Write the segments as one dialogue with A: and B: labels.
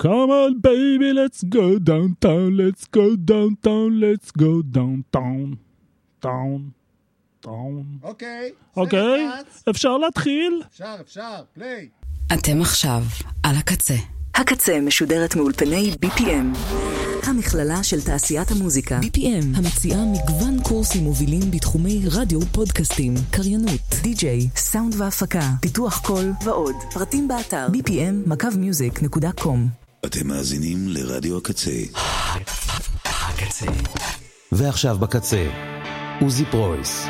A: Come on baby, let's go downtown, let's go downtown, let's go downtown. אוקיי, אפשר להתחיל?
B: אפשר, פליי.
C: אתם עכשיו על הקצה. הקצה משודרת מאולפני BPM, המכללה של תעשיית המוזיקה. BPM, המציעה מגוון קורסים מובילים בתחומי רדיו, פודקאסטים, קריינות, די-ג'יי, סאונד והפקה, פיתוח קול ועוד. פרטים באתר bpm.music.com.
D: אתם מאזינים לרדיו הקצה.
C: הקצה.
D: ועכשיו בקצה, עוזי פרויס.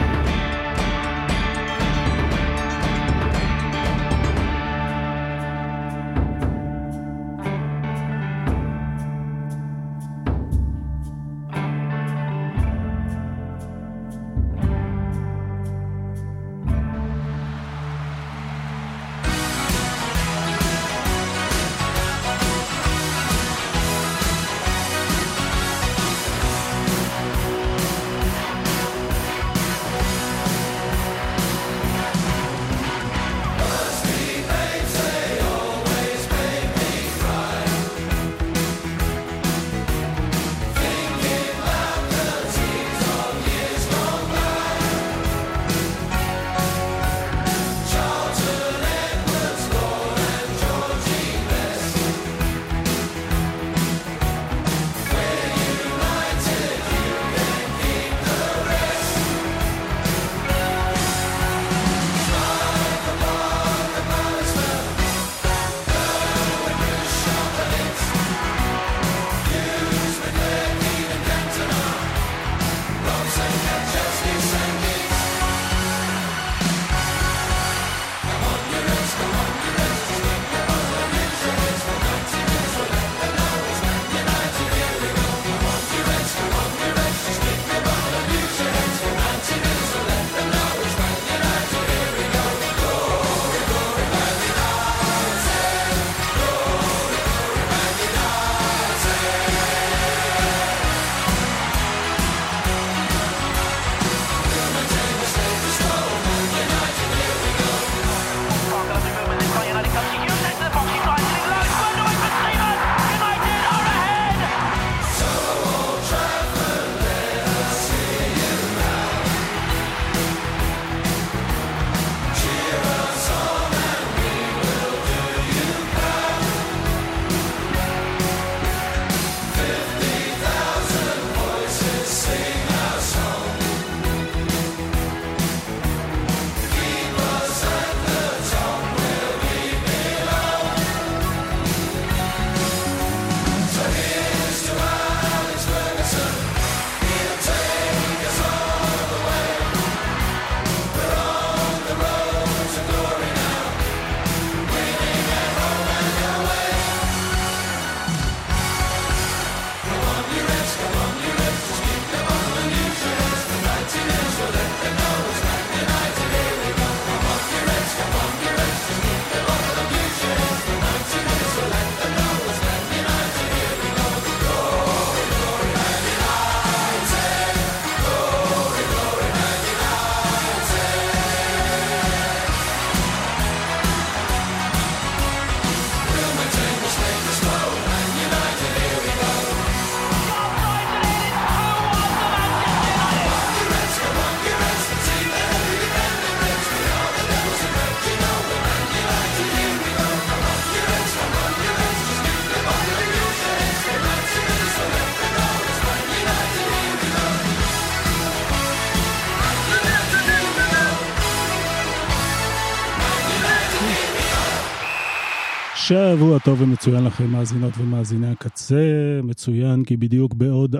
A: שבוע טוב ומצוין לכם מאזינות ומאזיני הקצה. מצוין כי בדיוק בעוד 4.5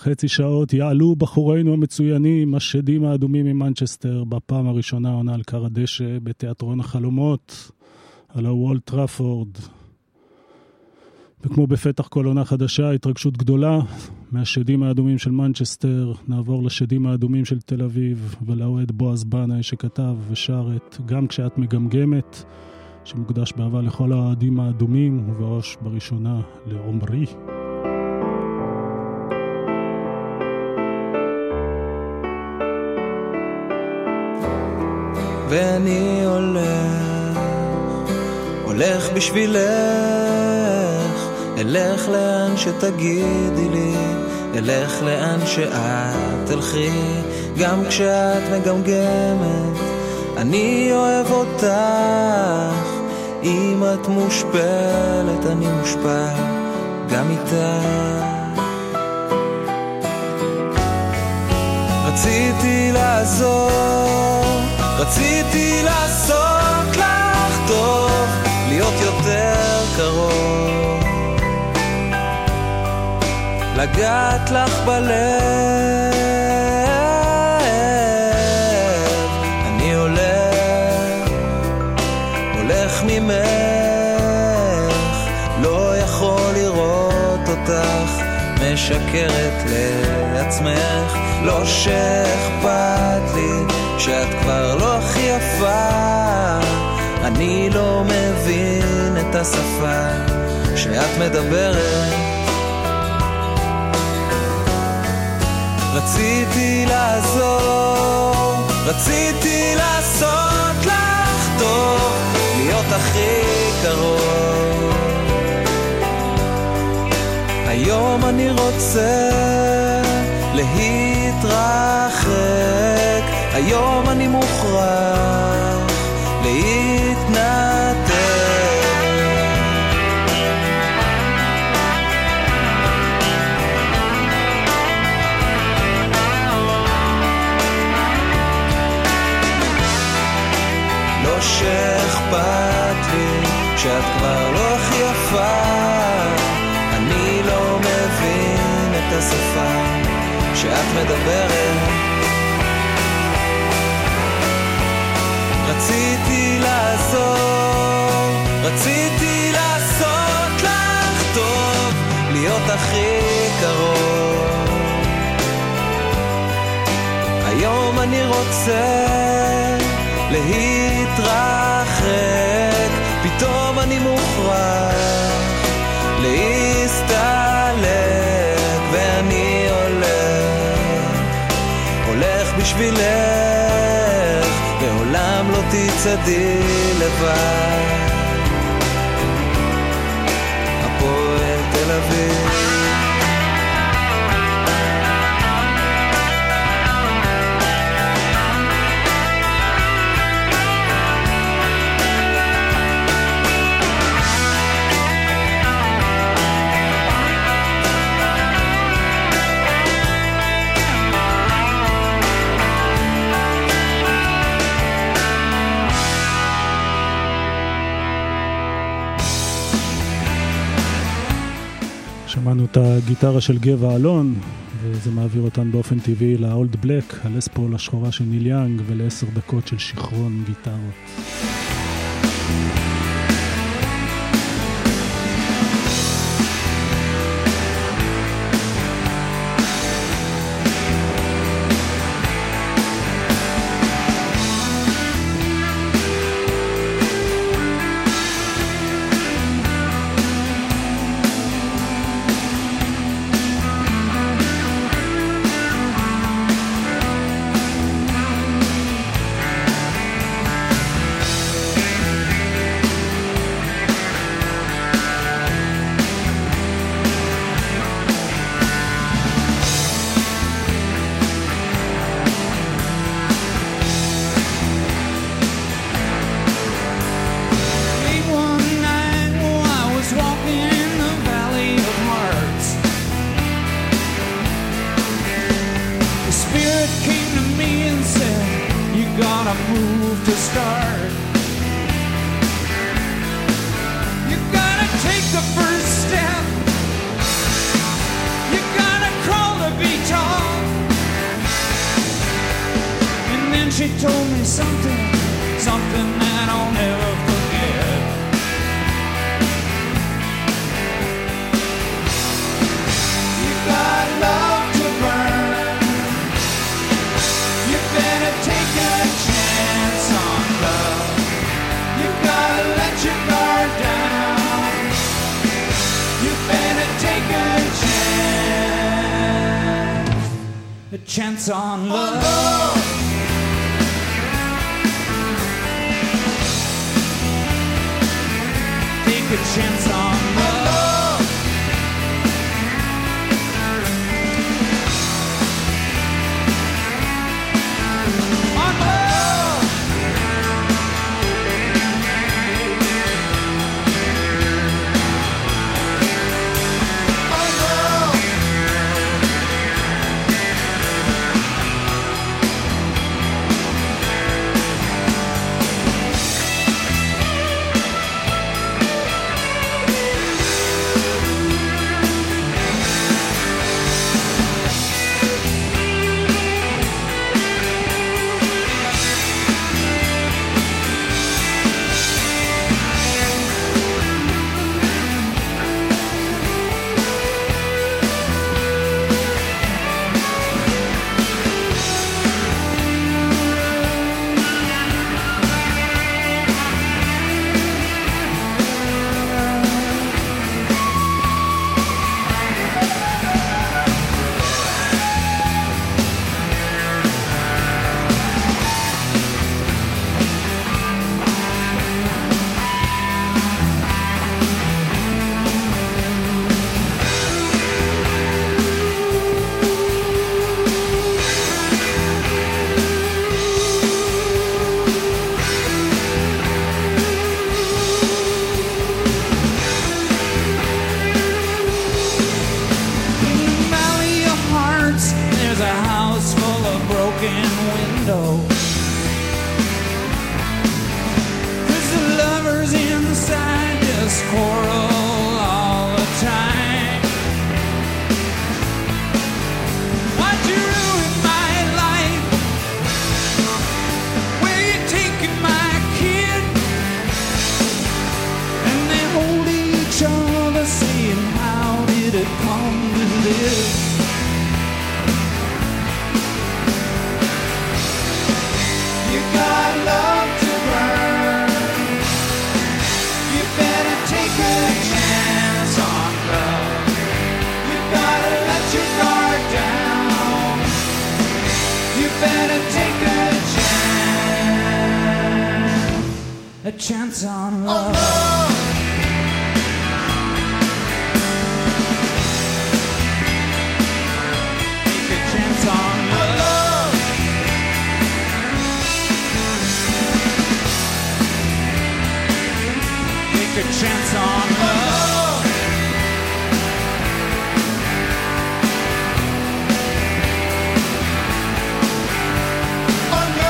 A: שעות יעלו בחורינו המצוינים השדים האדומים ממנצ'סטר בפעם הראשונה עונה על קר הדשא בתיאטרון החלומות על הוול טראפורד. וכמו בפתח כל עונה חדשה, התרגשות גדולה מהשדים האדומים של מנצ'סטר. נעבור לשדים האדומים של תל אביב ולאוהד בועז בנאי שכתב ושר את גם כשאת מגמגמת, שמוקדש באהבה לכל האוהדים האדומים, ובראש בראשונה לעומרי.
E: ואני הולך בשבילך,
B: אלך לאן שתגידי לי, אלך לאן שאת תלכי, גם כשאת מגמגמת אני אוהב אותך, אם את מושפלת אני מושפל גם איתך. רציתי לעזור, רציתי לעשות לך טוב, להיות יותר קרוב, לגעת לך בלב. אני הולך ממך, לא יכול לראות אותך משקרת לעצמך, לא שאכפת לי שאת כבר לא הכי יפה, אני לא מבין את השפה שאת מדברת. רציתי לעזור, רציתי לעשות לך טוב, להיות הכי קרוב. היום אני רוצה להתרחק, היום אני מוכרח להתנתק. לא שאכפת לי שאת כבר לא הכי יפה, אני לא מבין את השפה שאת מדברת. רציתי לעזור, רציתי לעשות לך טוב, להיות הכי קרוב. היום אני רוצה להתרחק, פתאום אני מוכרח להסתלק, ואני הולך בשבילך, לעולם לא תצעדי לבד. הפועל תל אביב.
A: שמענו את הגיטרה של גבע אלון, וזה מעביר אותן באופן טבעי לאולד בלק, הלספול השחורה של ניל יאנג, ול10 דקות של שכרון גיטרות.
E: Chance on love. Take a chance on love. did it come to this? You got love to burn. You better take a chance on love. You gotta let your guard down. You better take a chance on love. Oh, no. Take a chance on love. Take a chance on love. Oh no.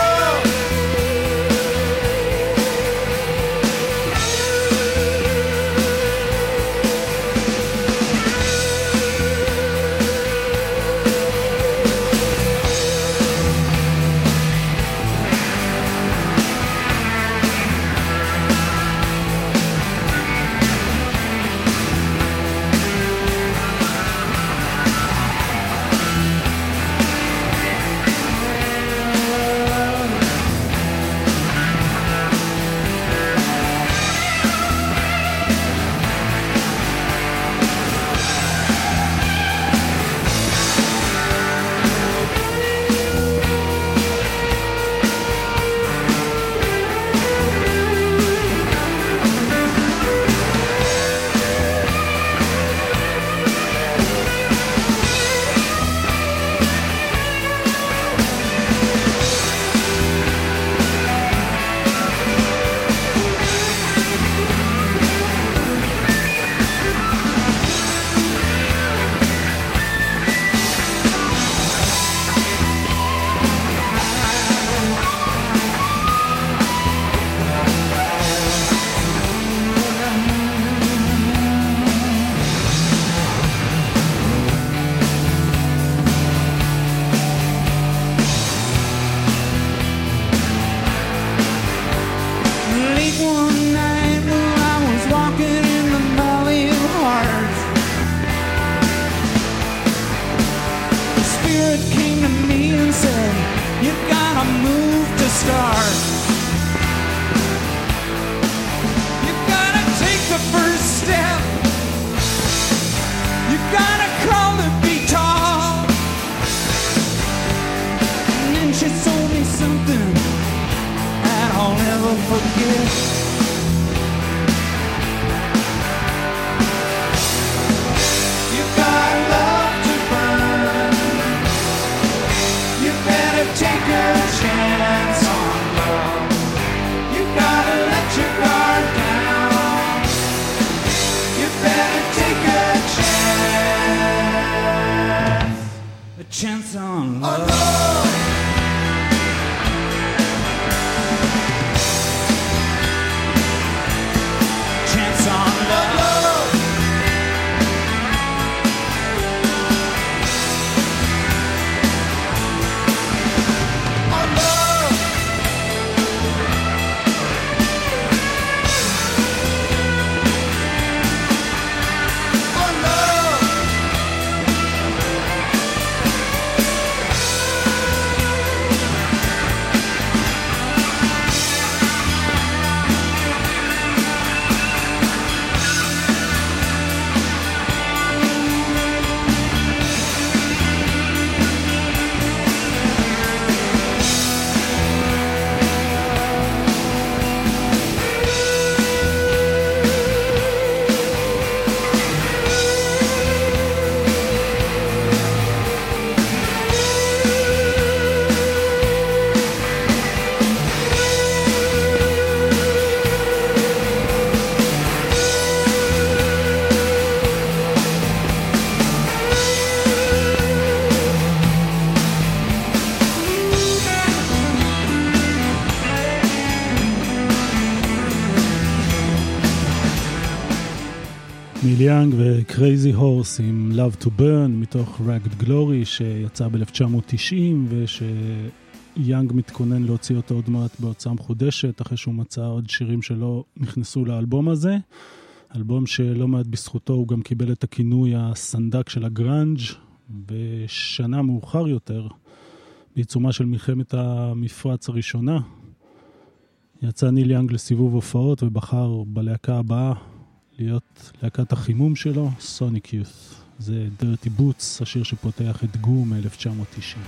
E: Chance on love. Chance on love. On love. On love.
A: ניל יאנג ו-Crazy Horse עם Love to Burn מתוך Ragged Glory שיצא ב-1990 ושיאנג מתכונן להוציא אותו עוד מעט בהוצאה מחודשת אחרי שהוא מצא עוד שירים שלא נכנסו לאלבום הזה. אלבום שלא מעט בזכותו הוא גם קיבל את הכינוי הסנדק של הגרנג'. בשנה מאוחר יותר, בעיצומה של מלחמת המפרץ הראשונה, יצא ניל יאנג לסיבוב הופעות ובחר בלהקה הבאה להיות להקת החימום שלו, סוניק יות'. זה דרטי בוטס, השיר שפותח את גו מ-1990.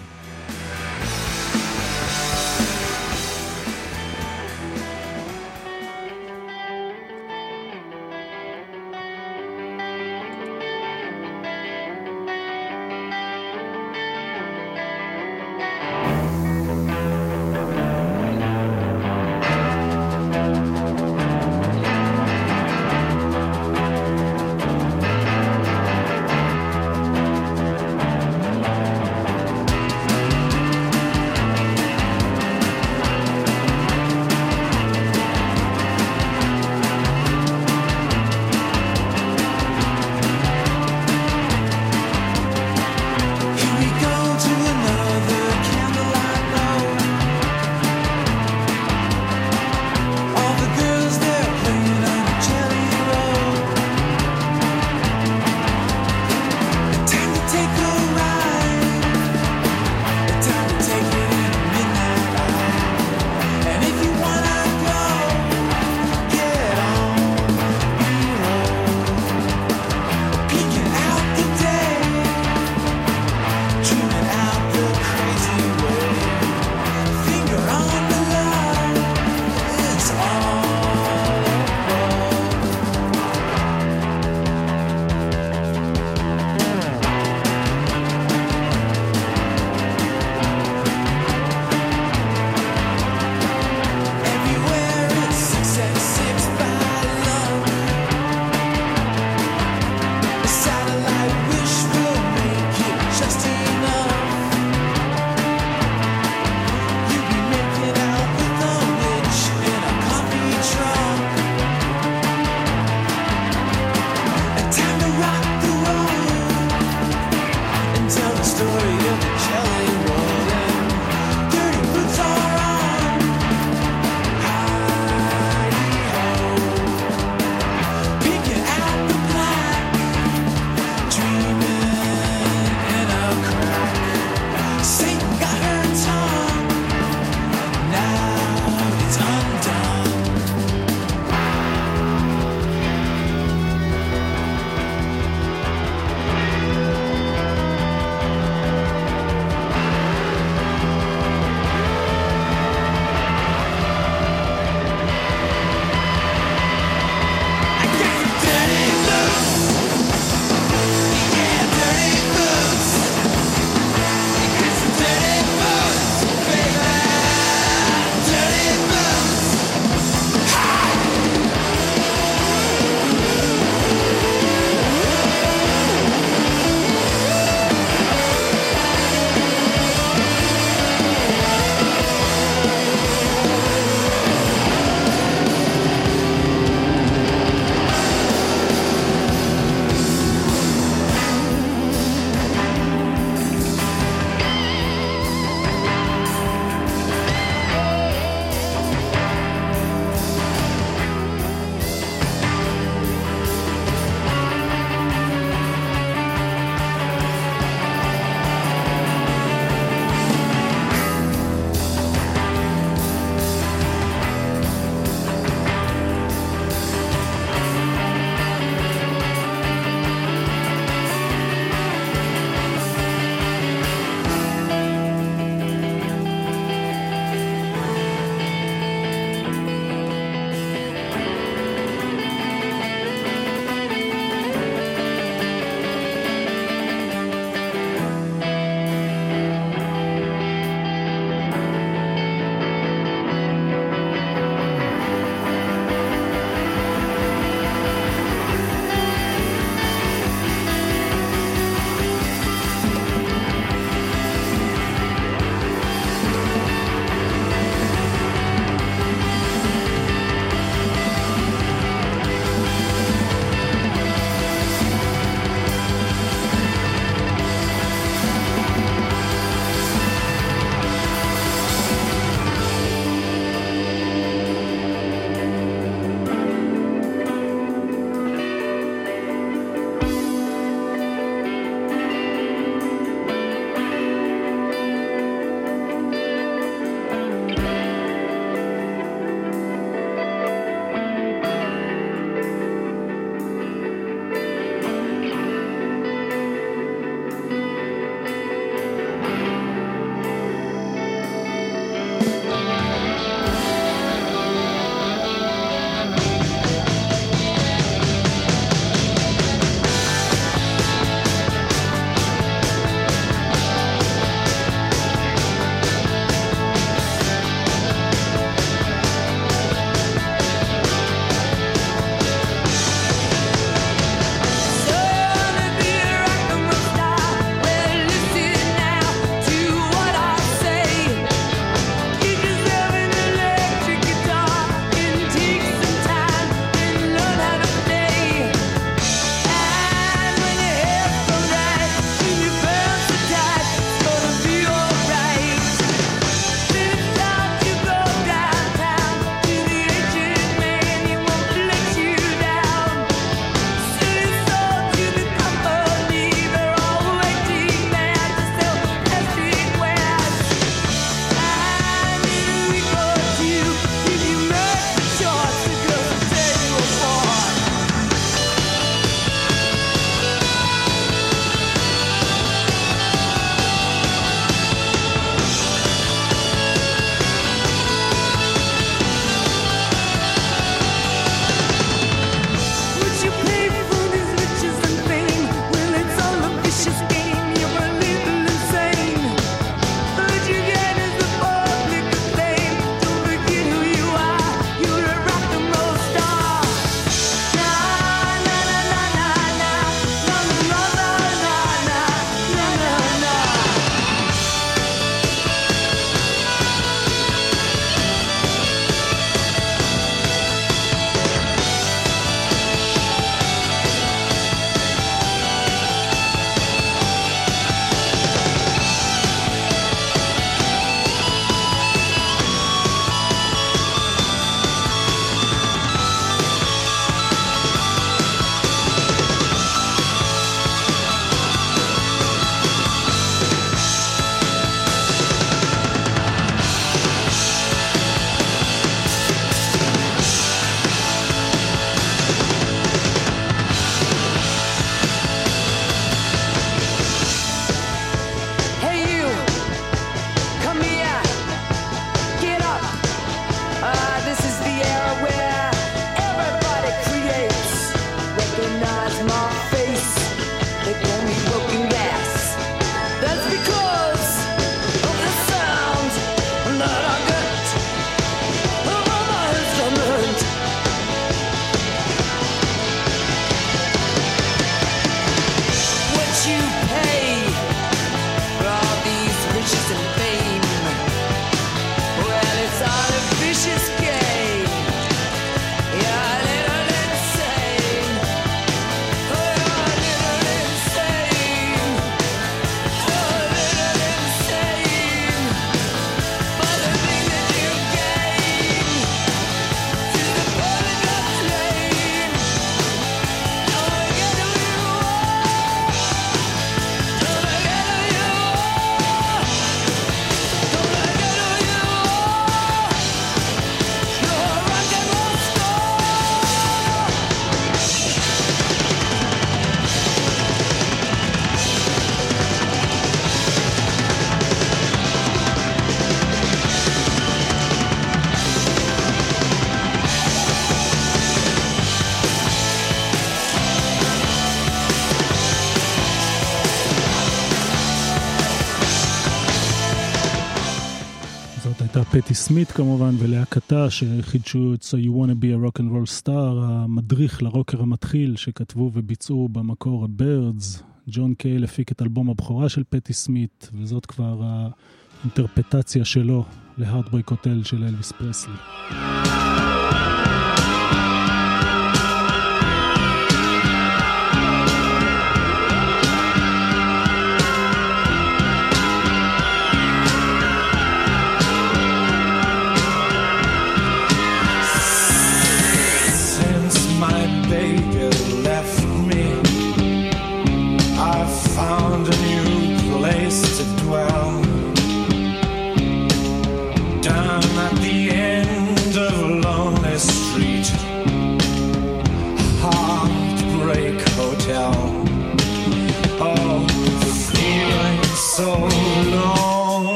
A: פטי סמית כמובן ולהקתה שחידשו את So You Wanna Be a Rock and Roll Star, המדריך לרוקר המתחיל שכתבו וביצעו במקור הבירדס. ג'ון קייל הפיק את אלבום הבכורה של פטי סמית, וזאת כבר האינטרפטציה שלו להארטברייק הוטל של אלוויס פרסלי.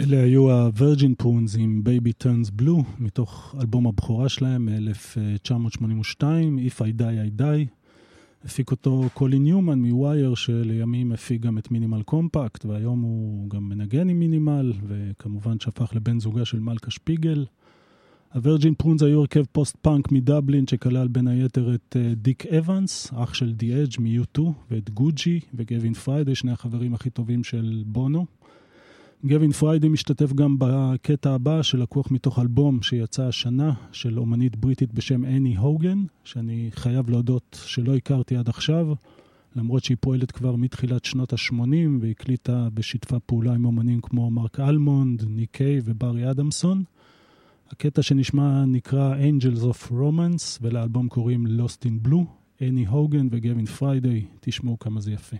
A: אלה היו הוורג'ין פרונס עם Baby Turns Blue, מתוך אלבום הבכורה שלהם מ-1982, If I Die I Die. הפיק אותו קולין ניומן מווייר, שלימים הפיק גם את מינימל קומפקט, והיום הוא גם מנגן עם מינימל, וכמובן שהפך לבן זוגה של מלכה שפיגל. הוורג'ין פרונס היו הרכב פוסט-פאנק מדבלין, שכלל בין היתר את דיק אבנס, אח של די אג' מ-U2, ואת גוג'י וגווין פריידי, שני החברים הכי טובים של בונו. גווין פריידי משתתף גם בקטע הבא שלקוח מתוך אלבום שיצא השנה של אומנית בריטית בשם אני הוגן, שאני חייב להודות שלא הכרתי עד עכשיו, למרות שהיא פועלת כבר מתחילת שנות ה-80 והקליטה בשיתפה פעולה עם אומנים כמו מרק אלמונד, ניקיי וברי אדמסון. הקטע שנשמע נקרא Angels of Romance, ולאלבום קוראים Lost in Blue. אני הוגן וגווין פריידי, תשמעו כמה זה יפה.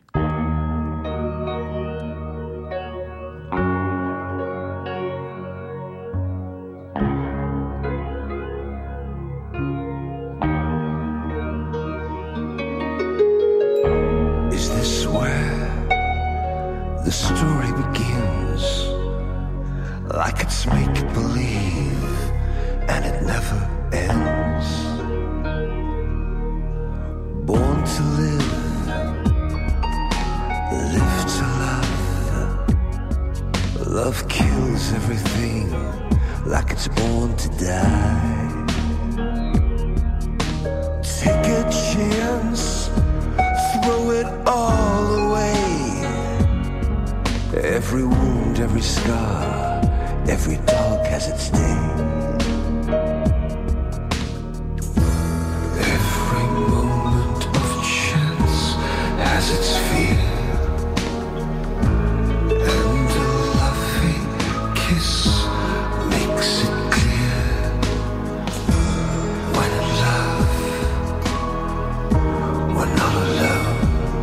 F: The story begins like it's make-believe, and it never ends. Born to live, live to love. Love kills everything like it's born to die. Take a chance, throw it all away. Every wound, every scar, every dog has its day. Every moment of chance has its fear, and a loving kiss makes it clear. When in love, we're not alone.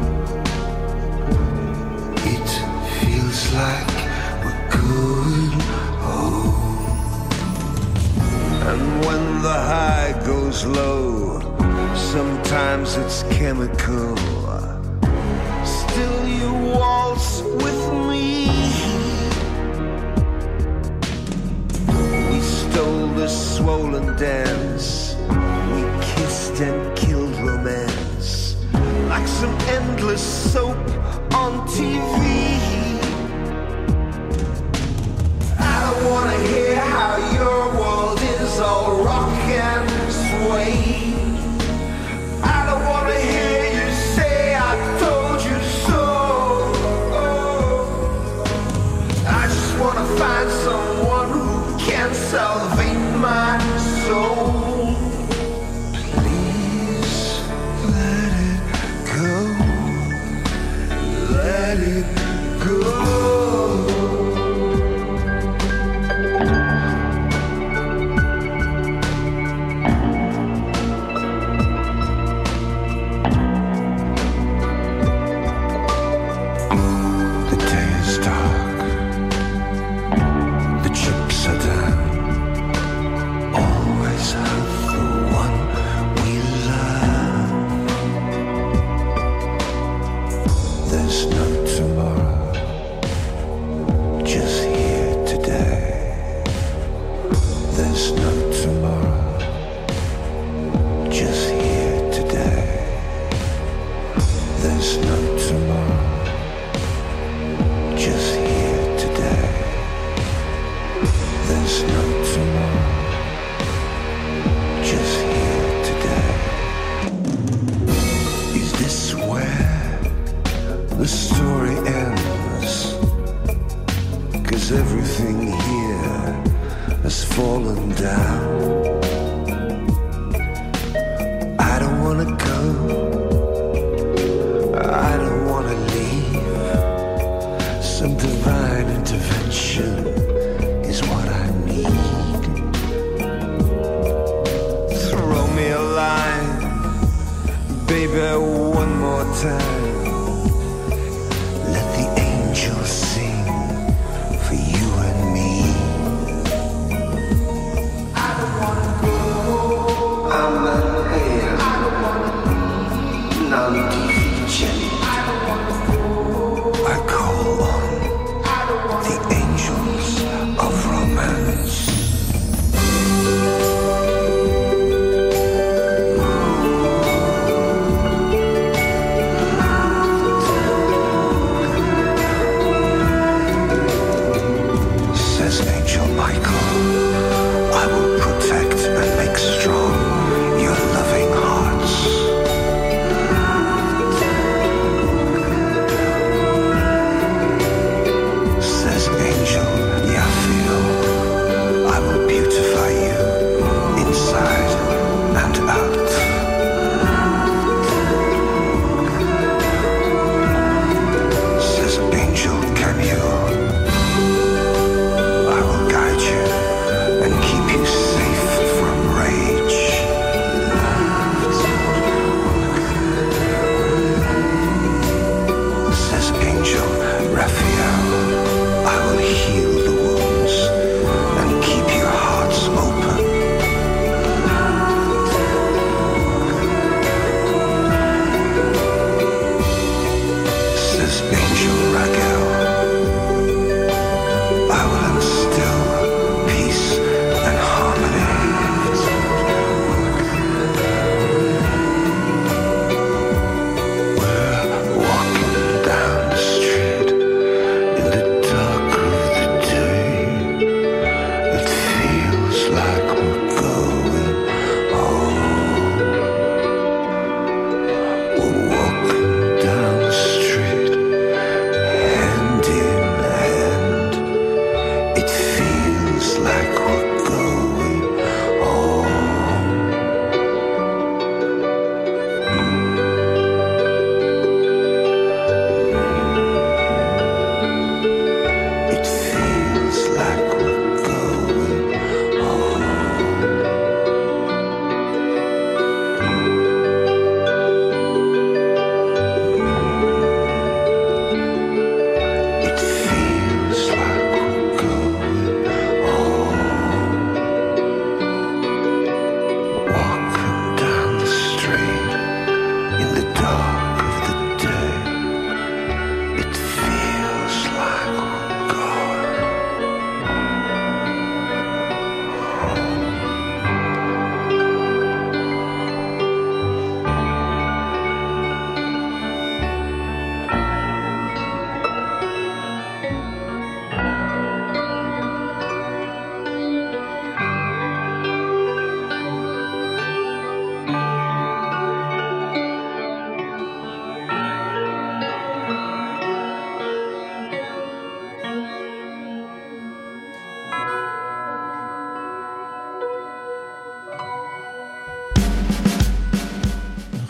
F: Like we're going home. And when the high goes low, sometimes it's chemical. Still you waltz with me. We stole the swollen dance, we kissed and killed romance, like some endless soap on TV. I wanna hear how your world is all rock and sway. I don't wanna hear you say I told you so. I just wanna find someone who can salvate my soul. Please let it go. Let it go.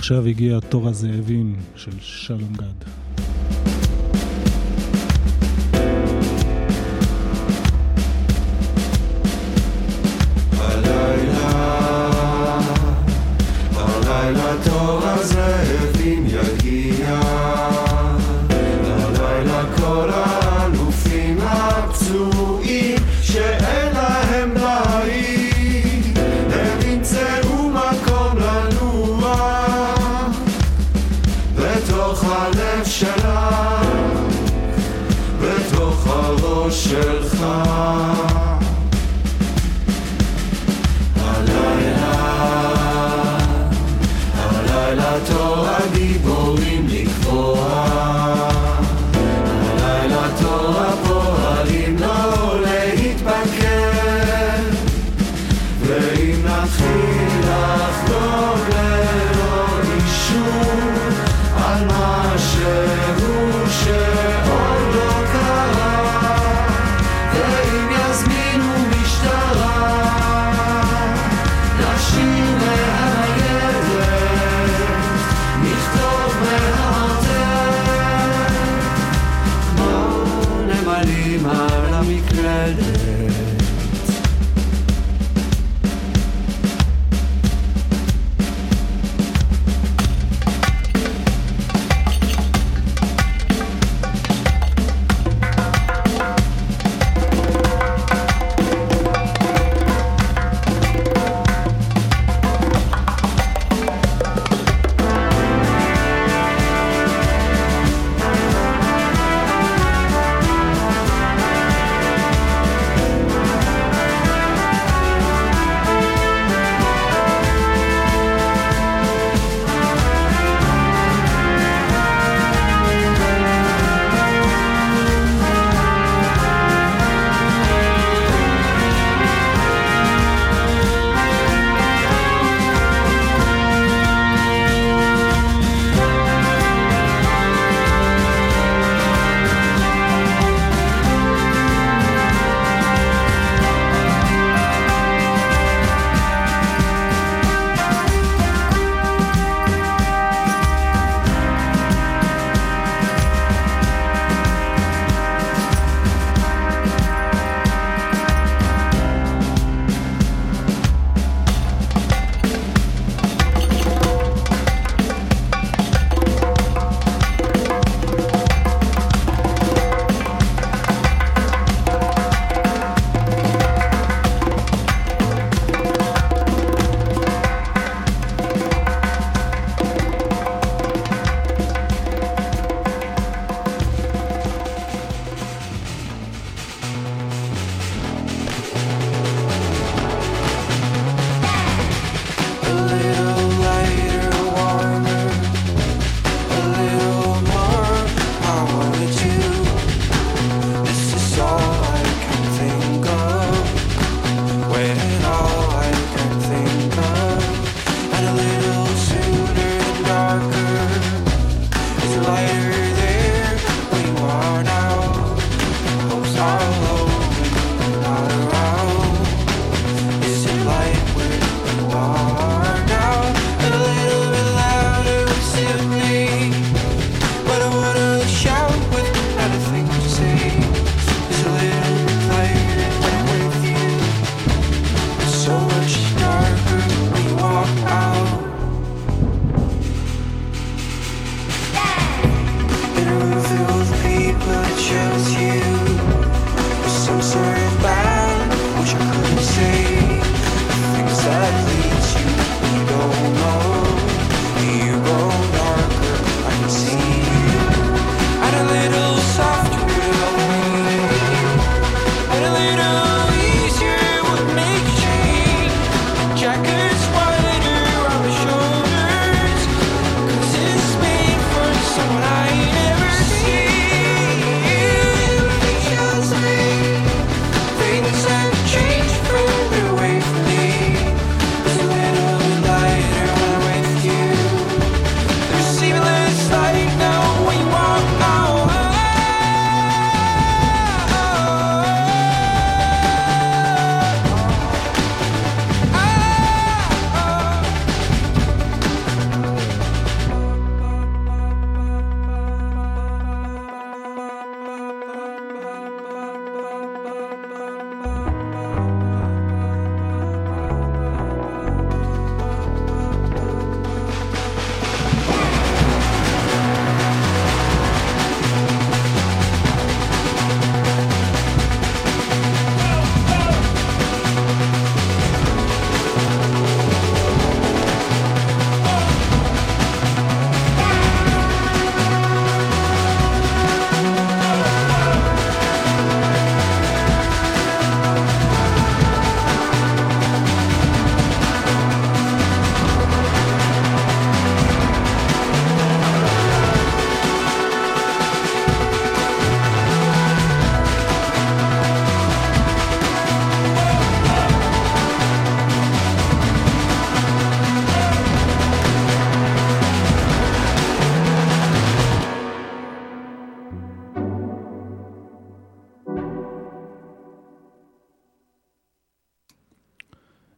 A: ועכשיו הגיע תור הזאבים של שלום גד.
G: הלילה תור הזאבים יגיע, הלילה כל האלופים הפצועים שאין להם בית, הם ימצאו מקום לנוח בתוך הלב שלך, בתוך הראש שלך. הלילה תור הגיבורים לקבוע, הלילה תור הפועלים לא להתבקר, ואם נתחיל לחגוג ללא אישור על משהו שעוד לא קרה, ואם יזמינו משטרה נשאיר על המקלדת.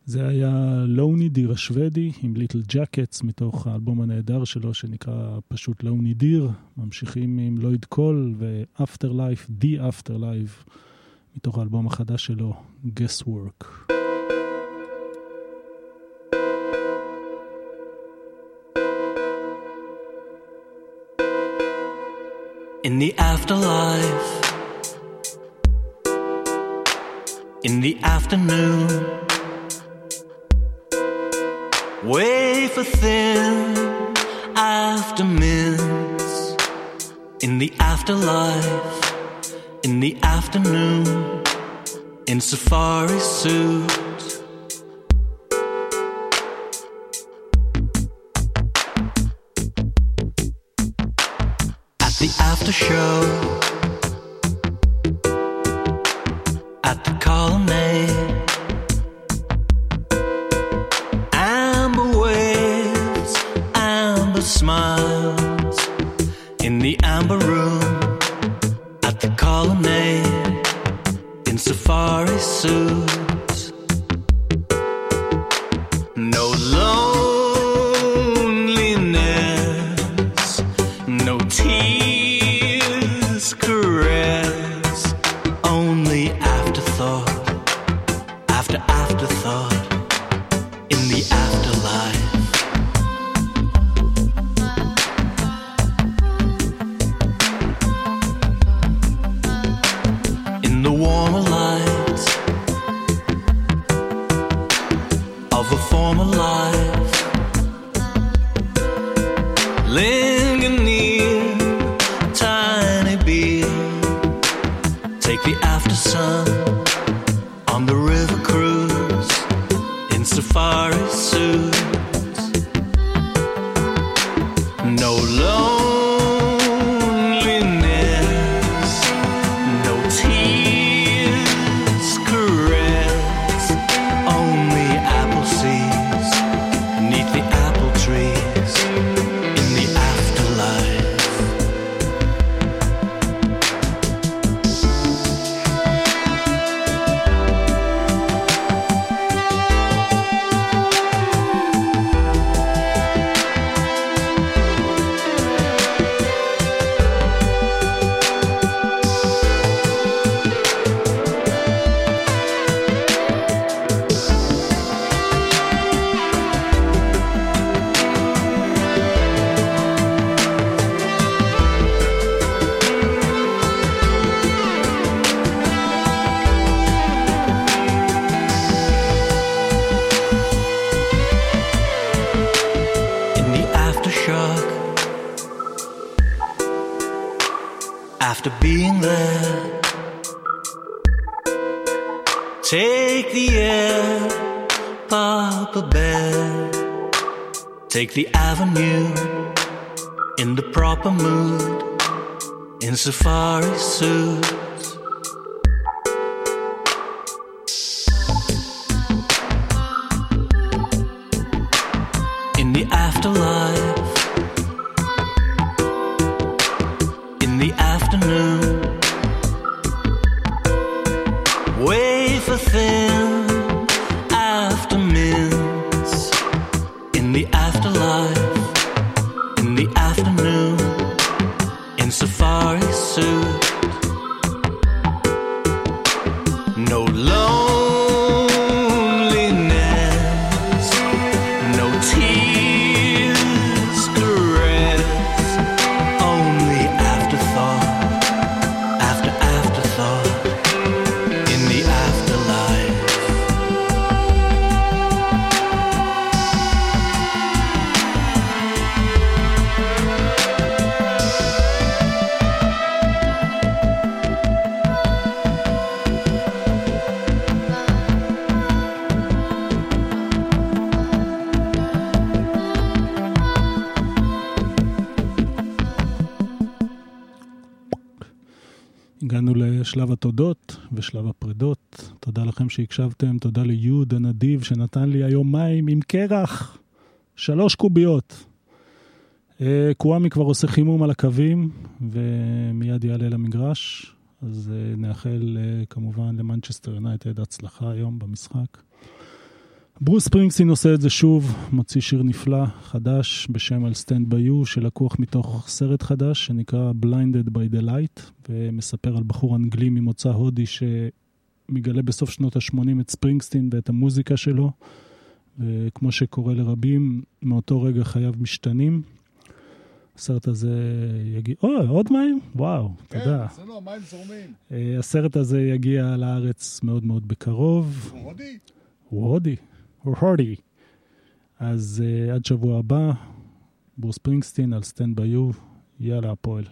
A: זה היה לוני דיר השוודי עם ליטל ג'קטס מתוך האלבום הנהדר שלו שנקרא פשוט לוני דיר. ממשיכים עם לויד קול ו-Afterlife, The Afterlife מתוך האלבום החדש שלו, Guesswork.
H: In the afterlife, in the afternoon, wafer thin after mints. In the afterlife, in the afternoon, in safari suit. At the after show, at the colonnade, amber waves, amber smiles. In the amber room, at the colonnade, in safari suits. No loneliness, no tears, caress, only afterthought, after afterthought, in the afterlife. In the warmer light of a former life, linger near, tiny beam, take the after sun on the river cruise in safari suits. No loneliness, no tears, caress, only apple seeds neath the apple trees in the afterlife. In the aftershock, after being there, take the air, pop a bed, take the avenue, in the proper mood, in safari suits. In the afterlife, in the afternoon, wafer thin after mints. In the afterlife, in the afternoon, in safari suit. No loneliness, no tears, caress, only afterthought, after afterthought, in the afterlife.
A: הגענו לשלב התודות ושלב הפרדות. תודה לכם שהקשבתם, תודה ליוד הנדיב שנתן לי היום מים עם קרח, 3 קוביות. קוואמי כבר עושה חימום על הקווים ומיד יעלה למגרש, אז נאחל כמובן למנצ'סטר יונייטד הצלחה היום במשחק. ברוס ספרינגסטין עושה את זה שוב, מוציא שיר נפלא, חדש, בשם על Stand By You, שלקוח מתוך סרט חדש, שנקרא Blinded by the Light, ומספר על בחור אנגלי ממוצא הודי, שמגלה בסוף שנות ה-80 את ספרינגסטין ואת המוזיקה שלו, וכמו שקורה לרבים, מאותו רגע חייו משתנים. הסרט הזה יגיע... עוד מים? וואו, תודה.
I: כן, זה לא, מים זורמים.
A: הסרט הזה יגיע לארץ מאוד מאוד בקרוב.
I: הוא הודי?
A: הוא הודי. הוא הודי. אז עד שבוע הבא, ברוס ספרינגסטין על Stand By You. יאללה, הפועל.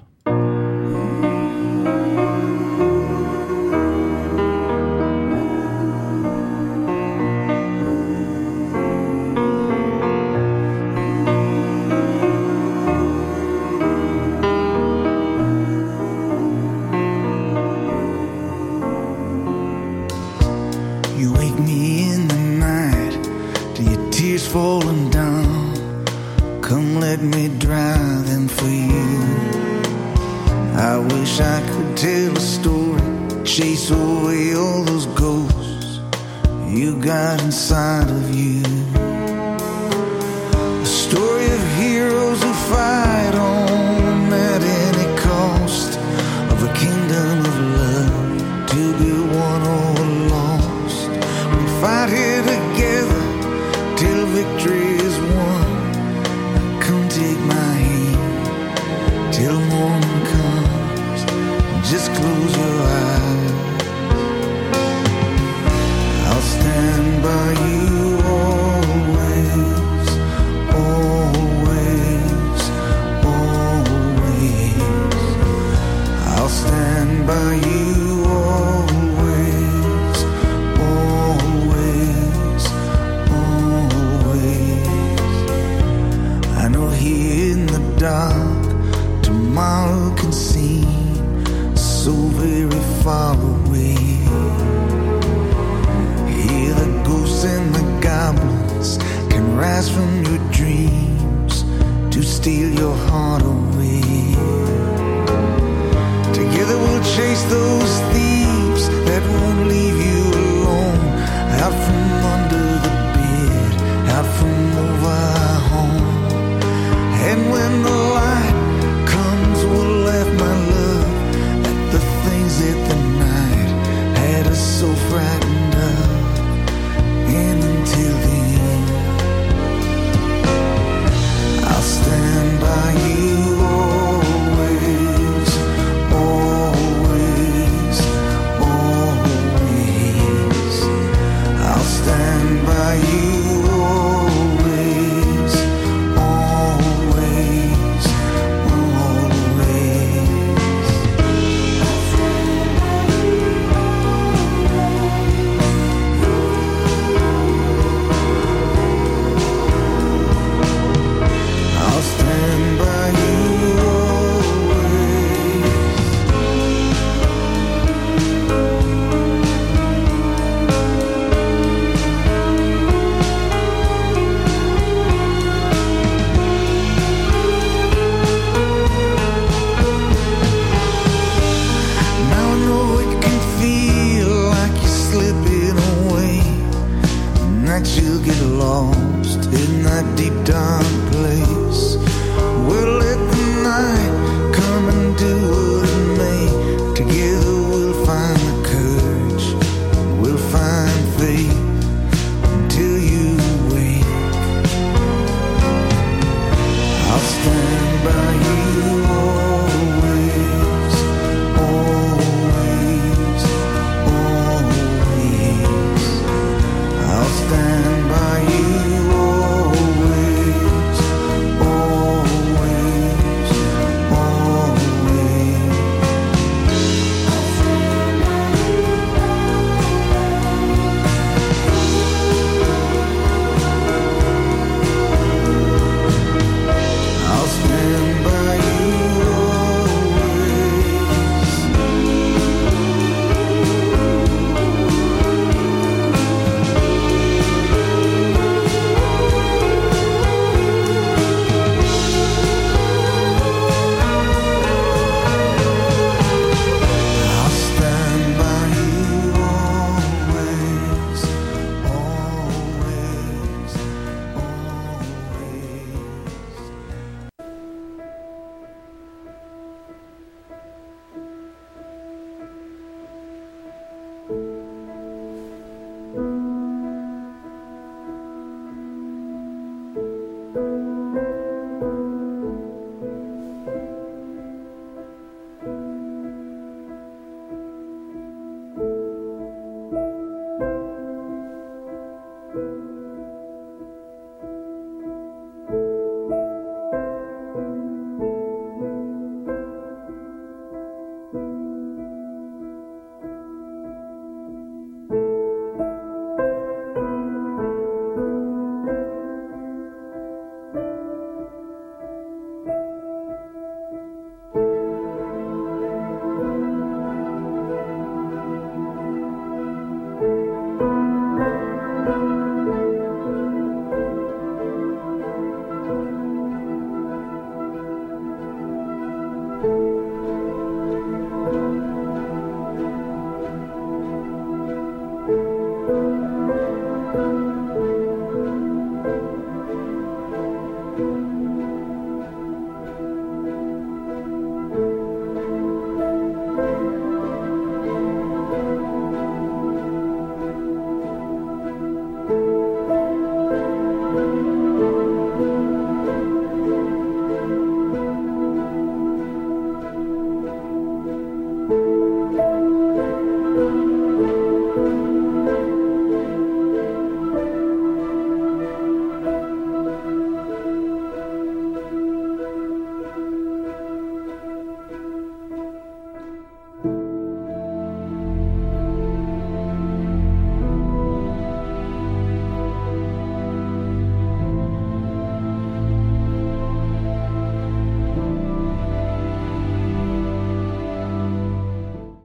J: Falling down, come let me dry them for you. I wish I could tell a story, chase away all those ghosts you got inside of you. A story of heroes who fight on at any cost, of a kingdom of love to be won or lost. We fight here together till victory is won. Come take my hand till morning comes. Just close your eyes. I'll stand by you always, always, always. I'll stand by you always, always, always. I know here in the dark tomorrow can seem so very far away. Hear the ghosts and the goblins can rise from your dreams to steal your heart away. Together we'll chase those thieves that won't leave you alone. Out from under the bed, out from over our home. And when the light comes, we'll laugh, my love, at the things that the night had us so frightened of. And until then, I'll stand by you always, always, always.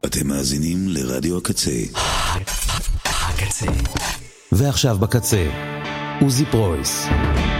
D: אתם מאזינים לרדיו הקצה.
C: הקצה.
D: ועכשיו בקצה, עוזי פרויס.